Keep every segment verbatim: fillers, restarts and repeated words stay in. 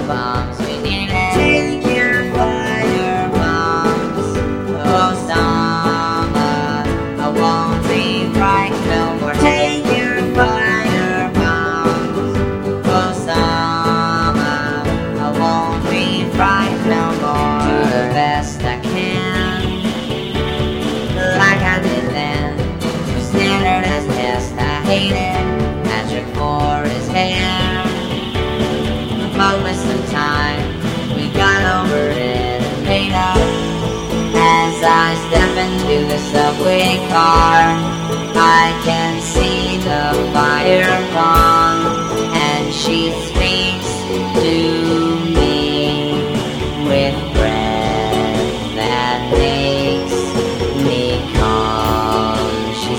bombs, we need it. Take your fire bombs. Oh, summer, I won't be frightened no more. Take your fire bombs. Oh, summer, I won't be frightened no more. Do the best I can, like I did then. So standard as test, I hate it. Magic for his hair. But with some time, we got over it and made up. As I step into the subway car, I can see the fire gone, and she speaks to me with breath that makes me calm. She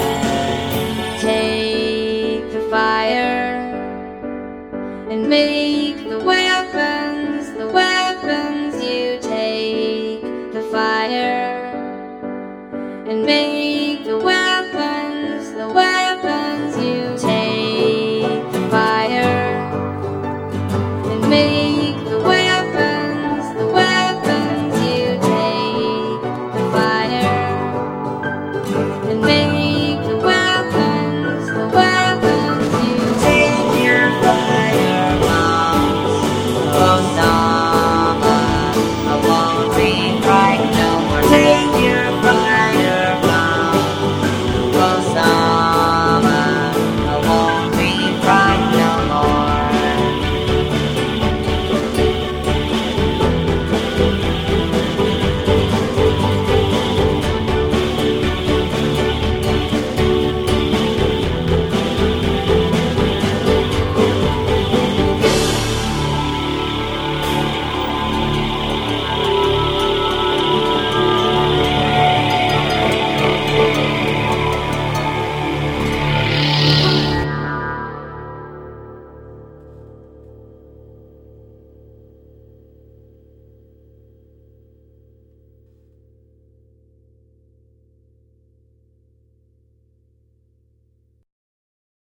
said, take the fire and make